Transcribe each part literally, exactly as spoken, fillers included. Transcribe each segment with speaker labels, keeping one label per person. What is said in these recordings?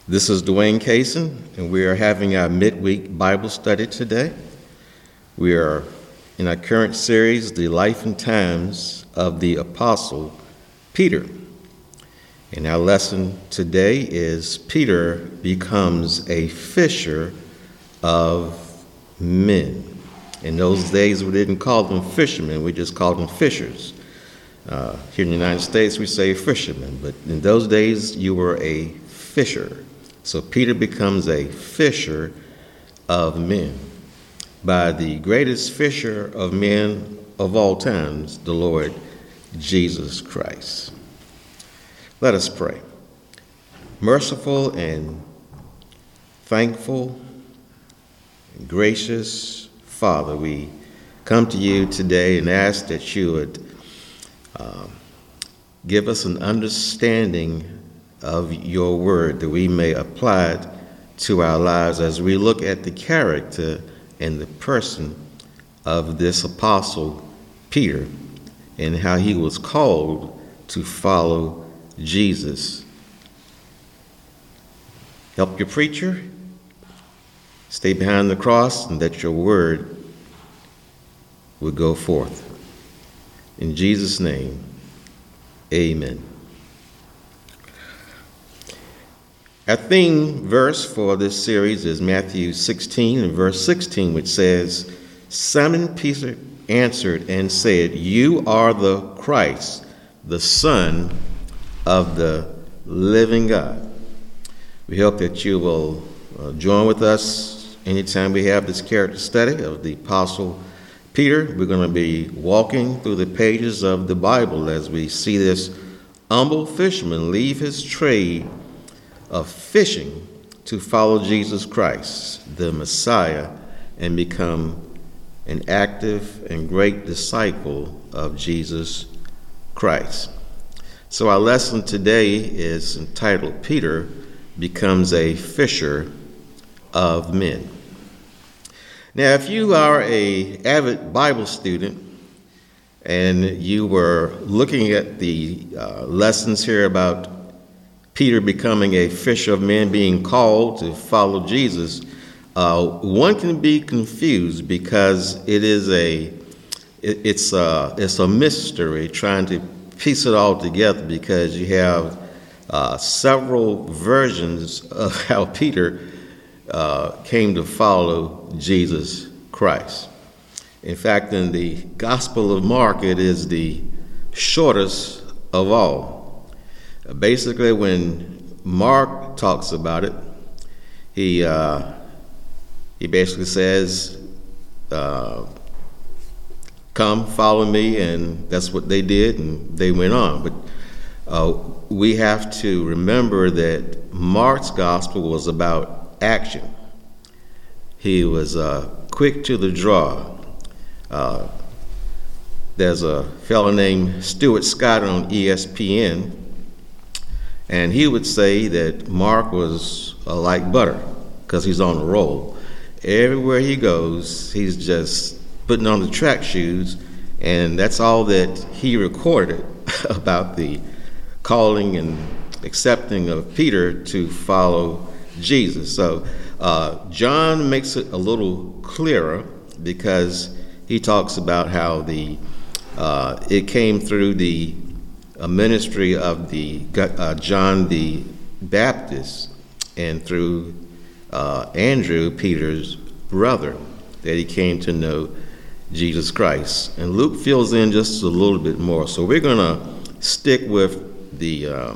Speaker 1: This is Dwayne Kaysen, and we are having our midweek Bible study today. We are in our current series, The Life and Times of the Apostle Peter. And our lesson today is Peter becomes a fisher of men. In those days, we didn't call them fishermen, we just called them fishers. Uh, here in the United States, we say fishermen, but in those days, you were a fisher. So Peter becomes a fisher of men by the greatest fisher of men of all times, the Lord Jesus Christ. Let us pray. Merciful and thankful and gracious Father, we come to you today and ask that you would uh, give us an understanding of your word, that we may apply it to our lives as we look at the character and the person of this apostle Peter and how he was called to follow Jesus. Help your preacher stay behind the cross, and that your word would go forth. In Jesus' name, amen. Our theme verse for this series is Matthew sixteen and verse sixteen, which says, Simon Peter answered and said, You are the Christ, the Son of the living God. We hope that you will uh, join with us anytime we have this character study of the Apostle Peter. We're going to be walking through the pages of the Bible as we see this humble fisherman leave his trade of fishing to follow Jesus Christ, the Messiah, and become an active and great disciple of Jesus Christ. So our lesson today is entitled, Peter Becomes a Fisher of Men. Now, if you are an avid Bible student and you were looking at the uh, lessons here about Peter becoming a fisher of men, being called to follow Jesus, uh, one can be confused because it is a it, it's a it's a mystery trying to piece it all together, because you have uh, several versions of how Peter uh, came to follow Jesus Christ. In fact, in the Gospel of Mark, it is the shortest of all. Basically, when Mark talks about it, he uh, he basically says, uh, come, follow me, and that's what they did, and they went on. But uh, we have to remember that Mark's gospel was about action. He was uh, quick to the draw. Uh, there's a fellow named Stuart Scott on E S P N, and he would say that Mark was uh, like butter, because he's on a roll. Everywhere he goes, he's just putting on the track shoes, and that's all that he recorded about the calling and accepting of Peter to follow Jesus. So uh, John makes it a little clearer, because he talks about how the uh, it came through the a ministry of the uh, John the Baptist, and through uh, Andrew, Peter's brother, that he came to know Jesus Christ. And Luke fills in just a little bit more. So we're going to stick with the uh,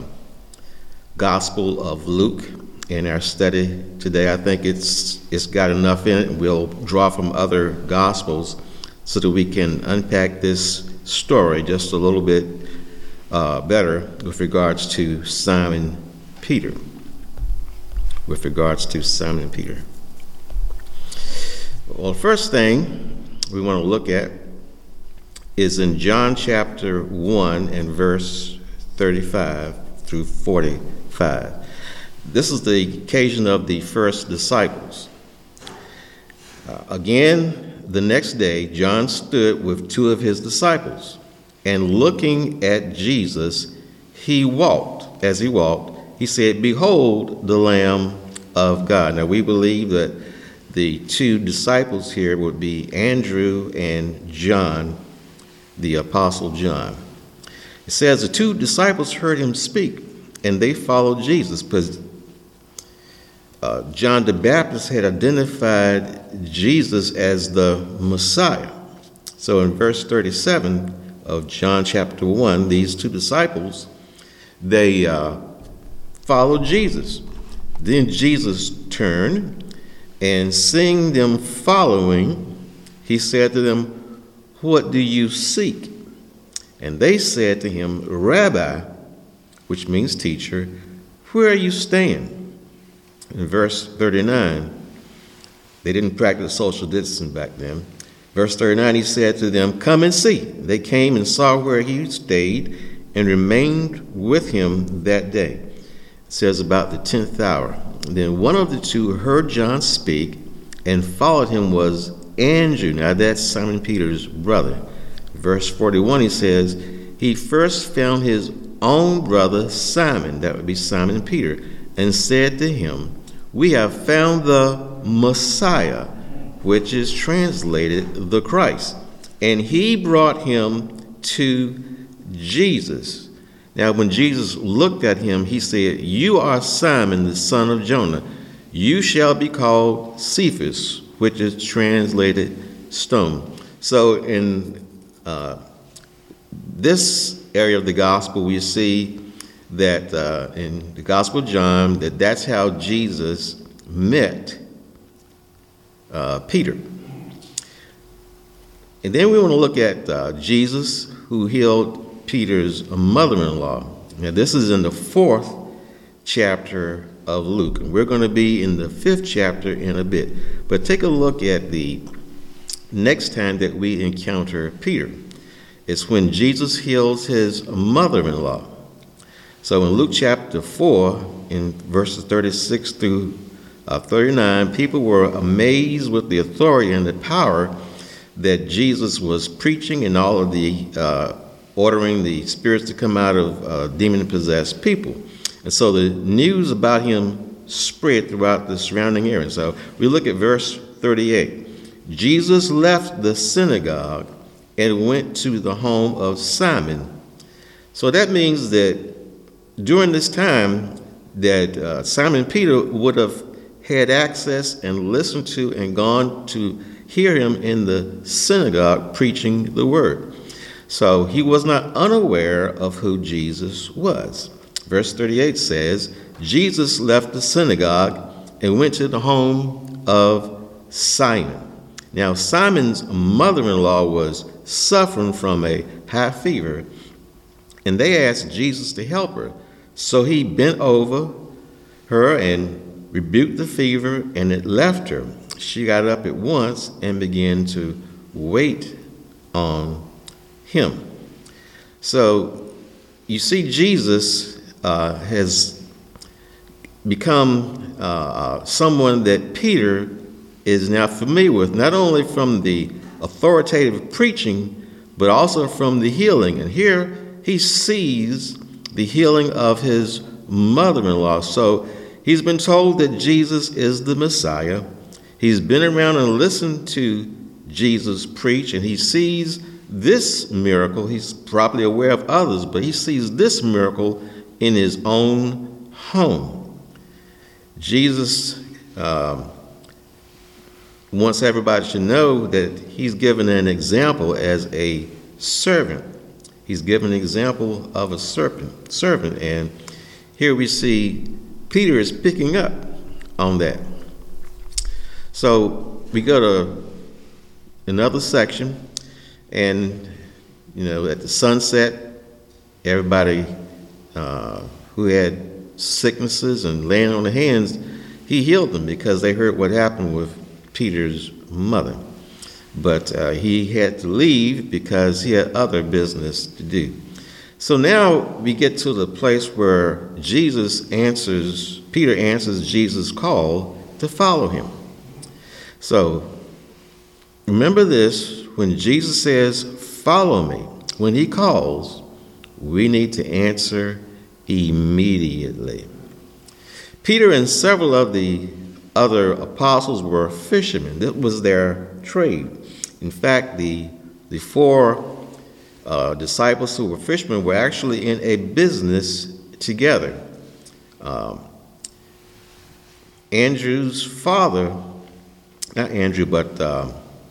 Speaker 1: Gospel of Luke in our study today. I think it's it's got enough in it. We'll draw from other Gospels so that we can unpack this story just a little bit Uh, better with regards to Simon Peter. With regards to Simon Peter. Well, the first thing we want to look at is in John chapter one and verse thirty-five through forty-five. This is the occasion of the first disciples. Uh, again, the next day, John stood with two of his disciples, and looking at Jesus, he walked, as he walked, he said, "Behold the Lamb of God." Now we believe that the two disciples here would be Andrew and John, the Apostle John. It says the two disciples heard him speak, and they followed Jesus, because uh, John the Baptist had identified Jesus as the Messiah. So in verse thirty-seven of John chapter one, these two disciples, they uh, followed Jesus. Then Jesus turned, and seeing them following, he said to them, "What do you seek?" And they said to him, "Rabbi," which means teacher, "where are you staying?" In verse thirty-nine, they didn't practice social distancing back then. Verse thirty-nine, he said to them, "Come and see." They came and saw where he stayed and remained with him that day. It says about the tenth hour. Then one of the two heard John speak, and followed him was Andrew. Now that's Simon Peter's brother. Verse forty-one, he says, he first found his own brother Simon, that would be Simon Peter, and said to him, "We have found the Messiah," which is translated the Christ. And he brought him to Jesus. Now when Jesus looked at him, he said, "You are Simon, the son of Jonah. You shall be called Cephas," which is translated stone. So in uh, this area of the gospel, we see that uh, in the Gospel of John, that that's how Jesus met uh, Peter. And then we want to look at uh, Jesus, who healed Peter's mother-in-law. Now this is in the fourth chapter of Luke. And we're going to be in the fifth chapter in a bit. But take a look at the next time that we encounter Peter. It's when Jesus heals his mother-in-law. So in Luke chapter four, in verses thirty-six through uh, thirty-nine, people were amazed with the authority and the power that Jesus was preaching, and all of the uh, ordering the spirits to come out of uh, demon-possessed people. And so the news about him spread throughout the surrounding area. So we look at verse thirty-eight. Jesus left the synagogue and went to the home of Simon. So that means that during this time that uh, Simon Peter would have had access and listened to and gone to hear him in the synagogue preaching the word. So he was not unaware of who Jesus was. Verse thirty-eight says, Jesus left the synagogue and went to the home of Simon. Now, Simon's mother-in-law was suffering from a high fever, and they asked Jesus to help her. So he bent over her and rebuked the fever, and it left her. She got up at once and began to wait on him. So you see, Jesus uh, has become uh, someone that Peter is now familiar with, not only from the authoritative preaching, but also from the healing. And here he sees the healing of his mother-in-law. So he's been told that Jesus is the Messiah. He's been around and listened to Jesus preach, and he sees this miracle. He's probably aware of others, but he sees this miracle in his own home. Jesus um, wants everybody to know that he's given an example as a servant. He's given an example of a serpent, servant, and here we see Peter is picking up on that. So we go to another section, and you know, at the sunset, everybody uh, who had sicknesses and laying on the hands, he healed them because they heard what happened with Peter's mother. But uh, he had to leave because he had other business to do. So now we get to the place where Jesus answers, Peter answers Jesus' call to follow him. So remember this, when Jesus says, "Follow me," when he calls, we need to answer immediately. Peter and several of the other apostles were fishermen. That was their trade. In fact, the, the four uh, disciples who were fishermen were actually in a business together. Um, Andrew's father, not Andrew, but uh,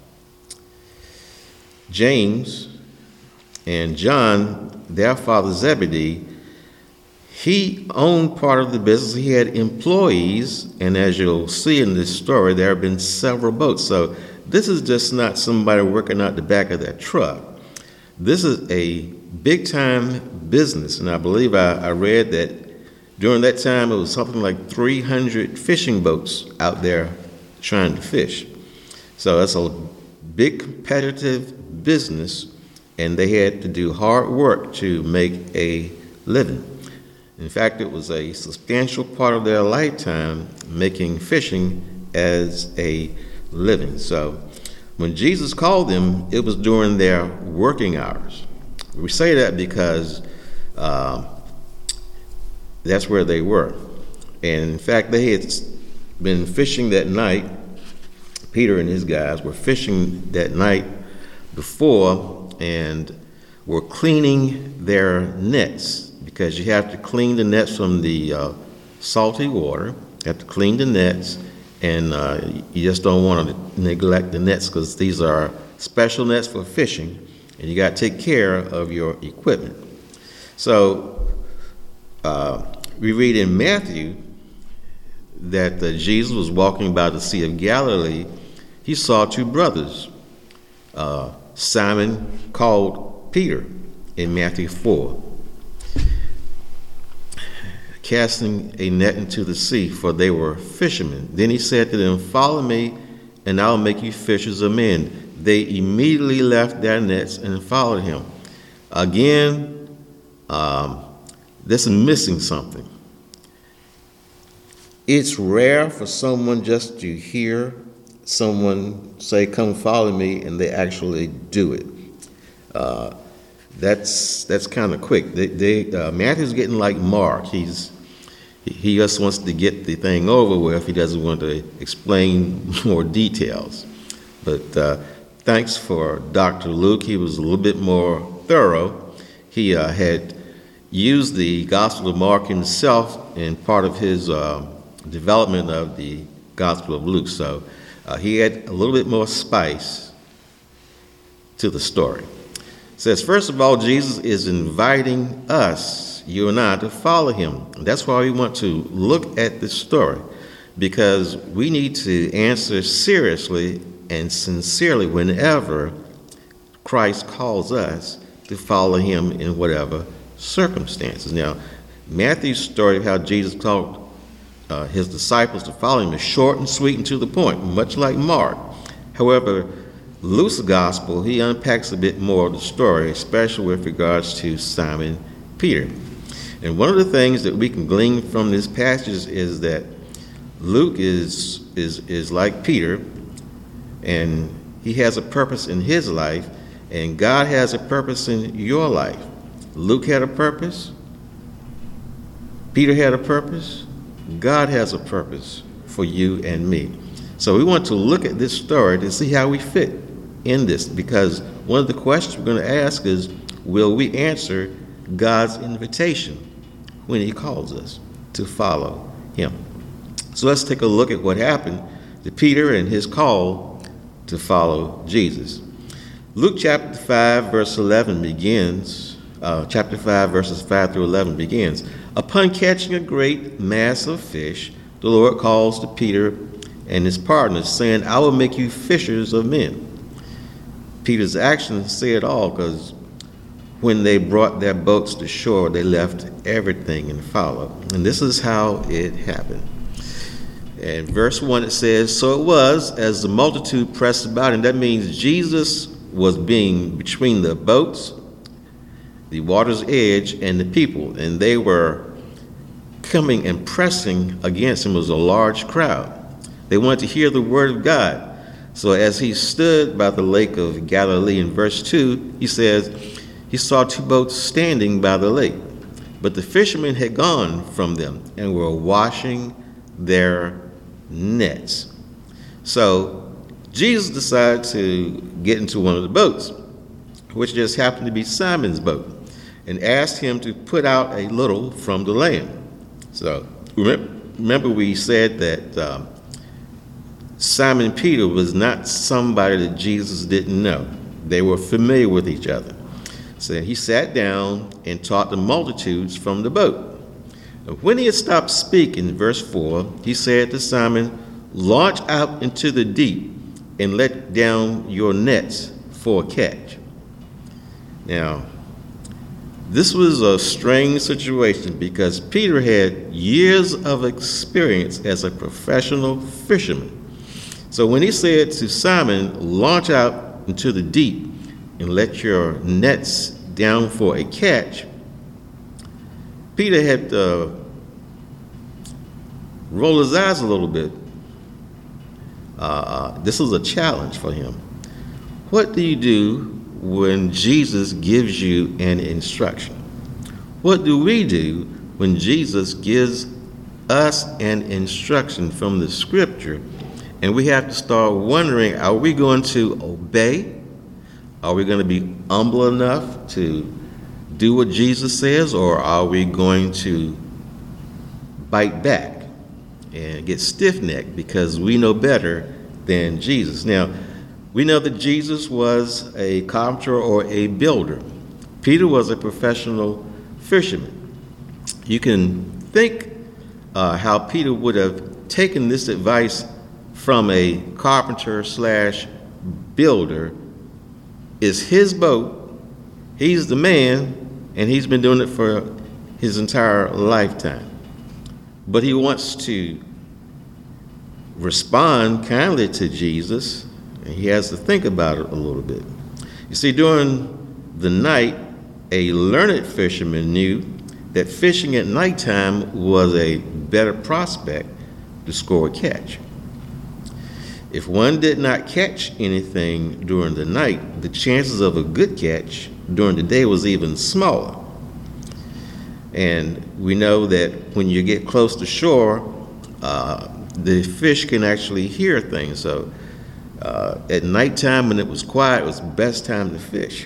Speaker 1: James and John, their father Zebedee, he owned part of the business. He had employees, and as you'll see in this story, there have been several boats. So this is just not somebody working out the back of that truck. This is a big-time business, and I believe I, I read that during that time it was something like three hundred fishing boats out there trying to fish. So that's a big competitive business, and they had to do hard work to make a living. In fact, it was a substantial part of their lifetime making fishing as a living. So when Jesus called them, it was during their working hours. We say that because uh, that's where they were. And in fact, they had been fishing that night. Peter and his guys were fishing that night before and were cleaning their nets, because you have to clean the nets from the uh, salty water. You have to clean the nets, and uh, you just don't want to neglect the nets, because these are special nets for fishing, and you got to take care of your equipment. So uh, we read in Matthew that uh, Jesus was walking by the Sea of Galilee. He saw two brothers, uh, Simon called Peter in Matthew four, casting a net into the sea, for they were fishermen. Then he said to them, "Follow me, and I'll make you fishers of men." They immediately left their nets and followed him. Again, um, this is missing something. It's rare for someone just to hear someone say, "Come follow me," and they actually do it. Uh, that's that's kind of quick. They, they, uh, Matthew's getting like Mark. He's he just wants to get the thing over with. He doesn't want to explain more details. But uh, thanks for Doctor Luke. He was a little bit more thorough. He uh, had used the Gospel of Mark himself in part of his uh, development of the Gospel of Luke. So uh, he had a little bit more spice to the story. It says, first of all, Jesus is inviting us, you and I, to follow him. And that's why we want to look at this story, because we need to answer seriously and sincerely whenever Christ calls us to follow him in whatever circumstances. Now, Matthew's story of how Jesus taught uh, his disciples to follow him is short and sweet and to the point, much like Mark. However, Luke's gospel, he unpacks a bit more of the story, especially with regards to Simon Peter. And one of the things that we can glean from this passage is that Luke is is is like Peter, and he has a purpose in his life, and God has a purpose in your life. Luke had a purpose. Peter had a purpose. God has a purpose for you and me. So we want to look at this story to see how we fit in this, because one of the questions we're going to ask is, will we answer God's invitation when he calls us to follow him? So let's take a look at what happened to Peter and his call to follow Jesus. Luke chapter five, verse eleven begins, uh, chapter five, verses five through eleven begins. Upon catching a great mass of fish, the Lord calls to Peter and his partners, saying, "I will make you fishers of men." Peter's actions say it all, because when they brought their boats to shore, they left everything and followed. And this is how it happened. In verse one, it says, "So it was, as the multitude pressed about," and that means Jesus was being between the boats, the water's edge, and the people, and they were coming and pressing against him. It was a large crowd. They wanted to hear the word of God. So as he stood by the lake of Galilee, in verse two, he says he saw two boats standing by the lake. But the fishermen had gone from them and were washing their nets. So Jesus decided to get into one of the boats, which just happened to be Simon's boat, and asked him to put out a little from the land. So remember we said that um, Simon Peter was not somebody that Jesus didn't know. They were familiar with each other. So he sat down and taught the multitudes from the boat. When he had stopped speaking, verse four, he said to Simon, "Launch out into the deep and let down your nets for a catch." Now, this was a strange situation because Peter had years of experience as a professional fisherman. So when he said to Simon, "Launch out into the deep and let your nets down for a catch," Peter had to roll his eyes a little bit. Uh, this was a challenge for him. What do you do when Jesus gives you an instruction? What do we do when Jesus gives us an instruction from the scripture and we have to start wondering, are we going to obey? Are we going to be humble enough to do what Jesus says, or are we going to bite back and get stiff-necked because we know better than Jesus? Now, we know that Jesus was a carpenter or a builder. Peter was a professional fisherman. You can think uh, how Peter would have taken this advice from a carpenter slash builder. It's his boat, he's the man, and he's been doing it for his entire lifetime. But he wants to respond kindly to Jesus, and he has to think about it a little bit. You see, during the night, a learned fisherman knew that fishing at nighttime was a better prospect to score a catch. If one did not catch anything during the night, the chances of a good catch during the day was even smaller. And we know that when you get close to shore, uh, the fish can actually hear things. So uh, at nighttime, when it was quiet, it was the best time to fish.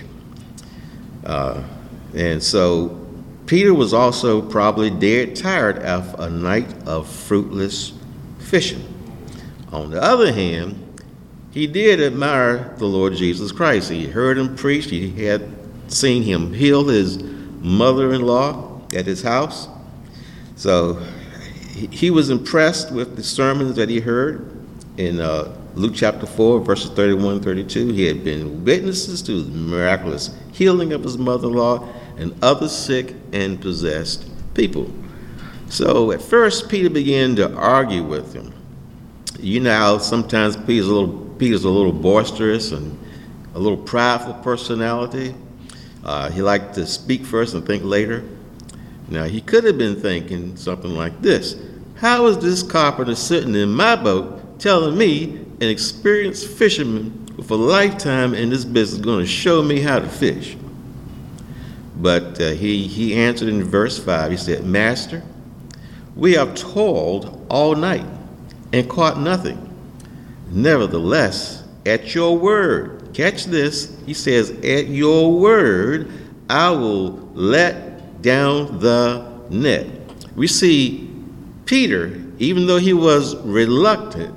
Speaker 1: Uh, and so Peter was also probably dead tired after a night of fruitless fishing. On the other hand, he did admire the Lord Jesus Christ. He heard him preach. He had seen him heal his mother-in-law at his house. So he was impressed with the sermons that he heard in uh, Luke chapter four, verses thirty-one and thirty-two. He had been witnesses to the miraculous healing of his mother-in-law and other sick and possessed people. So at first, Peter began to argue with him. You know how sometimes Peter's a little Peter's a little boisterous and a little prideful personality. Uh, he liked to speak first and think later. Now, he could have been thinking something like this: how is this carpenter sitting in my boat telling me, an experienced fisherman with a lifetime in this business, going to show me how to fish? But uh, he, he answered in verse five. He said, "Master, we have toiled all night and caught nothing. Nevertheless, at your word," catch this, he says, "at your word, I will let down the net." We see Peter, even though he was reluctant,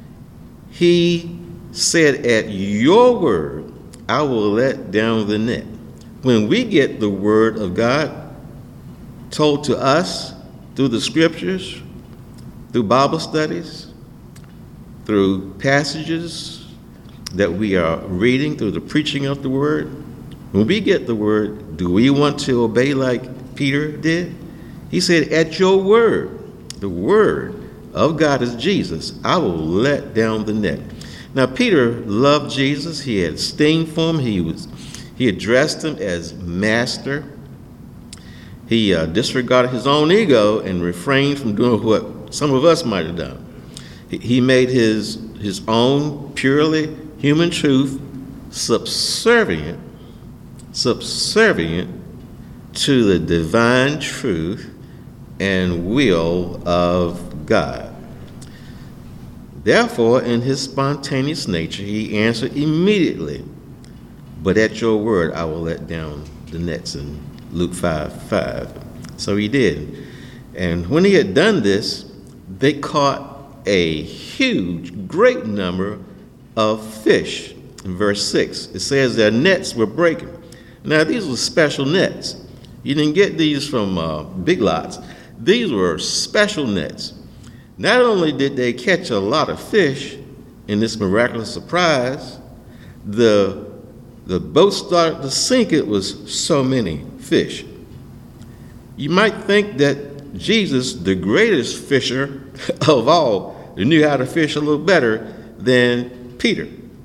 Speaker 1: he said, "At your word, I will let down the net." When we get the word of God told to us through the scriptures, through Bible studies, through passages that we are reading, through the preaching of the word, when we get the word, do we want to obey like Peter did? He said, "At your word," the word of God is Jesus, "I will let down the net." Now, Peter loved Jesus. He had esteem for him. He was he addressed him as master. He uh, disregarded his own ego and refrained from doing what some of us might have done. He, he made his his own purely human truth subservient, subservient to the divine truth and will of God. Therefore, in his spontaneous nature, he answered immediately, "But at your word, I will let down the nets," in Luke five five. So he did. And when he had done this, they caught a huge, great number of fish. In verse six, it says their nets were breaking. Now, these were special nets. You didn't get these from uh, Big Lots. These were special nets. Not only did they catch a lot of fish in this miraculous surprise, the, the boat started to sink. It was so many fish. You might think that Jesus, the greatest fisher of all, knew how to fish a little better than Peter.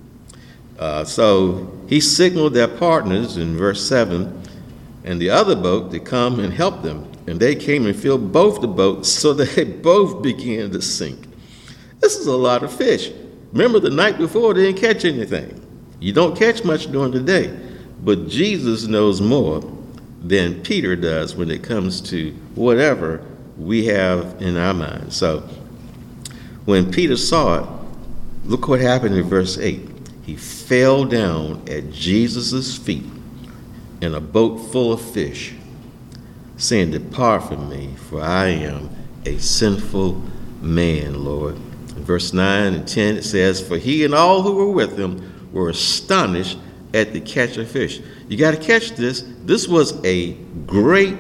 Speaker 1: Uh, so he signaled their partners in verse seven and the other boat to come and help them. And they came and filled both the boats so that they both began to sink. This is a lot of fish. Remember, the night before, they didn't catch anything. You don't catch much during the day. But Jesus knows more than Peter does when it comes to whatever we have in our minds. So when Peter saw it, look what happened in verse eight. He fell down at Jesus' feet in a boat full of fish, saying, "Depart from me, for I am a sinful man, Lord." In verse nine and ten, it says, "For he and all who were with him were astonished at the catch of fish." You got to catch this. This was a great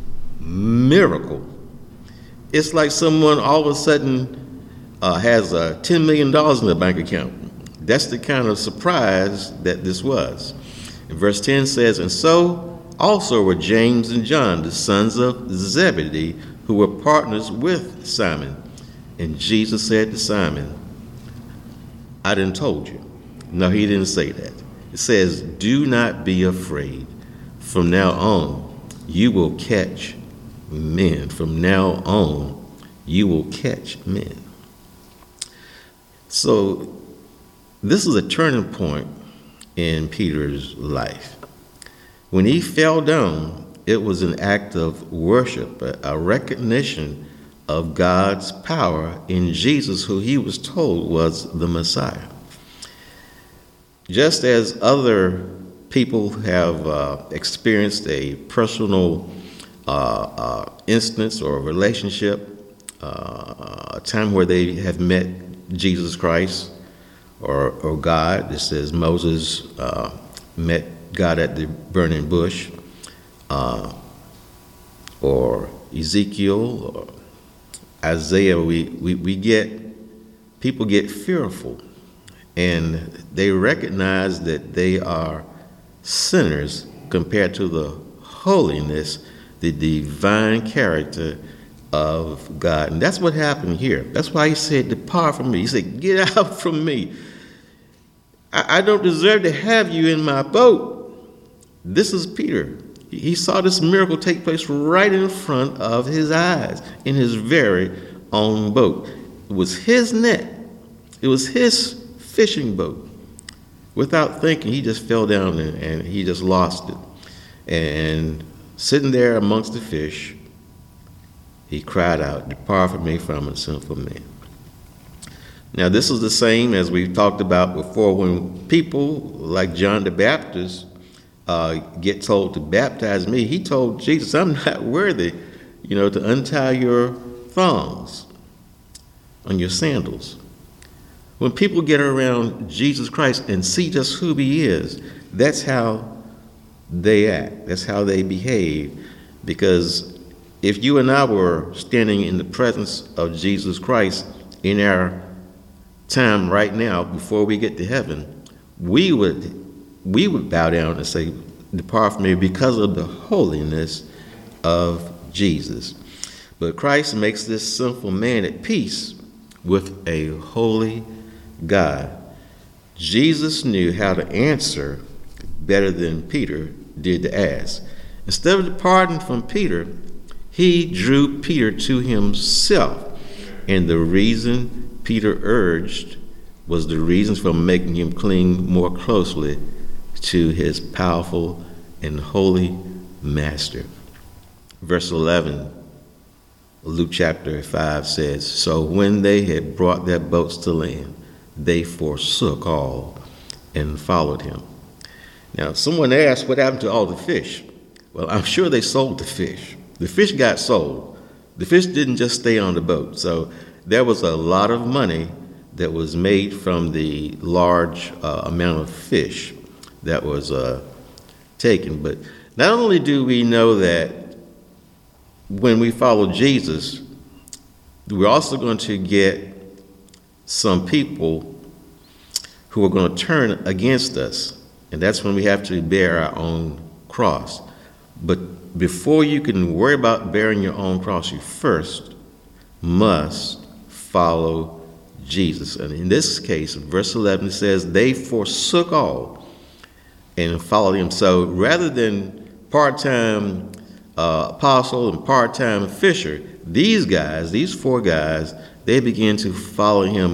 Speaker 1: miracle. It's like someone all of a sudden uh, has uh, ten million dollars in their bank account. That's the kind of surprise that this was. And verse ten says, "And so also were James and John, the sons of Zebedee, who were partners with Simon. And Jesus said to Simon, I done told you." No, he didn't say that. It says, "Do not be afraid. From now on, you will catch men." From now on, you will catch men. So this is a turning point in Peter's life. When he fell down, it was an act of worship, a recognition of God's power in Jesus, who he was told was the Messiah. Just as other people have uh, experienced a personal uh, uh, instance or relationship, uh, a time where they have met Jesus Christ or, or God, just as Moses uh, met God at the burning bush, uh, or Ezekiel, or Isaiah, we, we, we get, people get fearful, and they recognize that they are sinners compared to the holiness, the divine character of God. And that's what happened here. That's why he said, "Depart from me." He said, "Get out from me. I, I don't deserve to have you in my boat." This is Peter. He saw this miracle take place right in front of his eyes, in his very own boat. It was his net. It was his fishing boat. Without thinking, he just fell down and, and he just lost it. And sitting there amongst the fish, he cried out, "Depart from me, for I'm a sinful man." Now, this is the same as we've talked about before when people like John the Baptist Uh, get told to baptize me. He told Jesus, "I'm not worthy, you know, to untie your thongs on your sandals." When people get around Jesus Christ and see just who he is, that's how they act. That's how they behave. Because if you and I were standing in the presence of Jesus Christ in our time right now, before we get to heaven, we would we would bow down and say, "Depart from me," because of the holiness of Jesus. But Christ makes this sinful man at peace with a holy God. Jesus knew how to answer better than Peter did to ask. Instead of departing from Peter, he drew Peter to himself. And the reason Peter urged was the reasons for making him cling more closely to his powerful and holy master. Verse eleven, Luke chapter five says, so when they had brought their boats to land, they forsook all and followed him. Now, someone asked what happened to all the fish. Well, I'm sure they sold the fish. The fish got sold. The fish didn't just stay on the boat. So there was a lot of money that was made from the large uh, amount of fish that was uh, taken. But not only do we know that when we follow Jesus, we're also going to get some people who are going to turn against us. And that's when we have to bear our own cross. But before you can worry about bearing your own cross, you first must follow Jesus. And in this case, verse eleven says, they forsook all and followed him. So rather than part-time uh, apostle and part-time fisher, these guys, these four guys, they began to follow him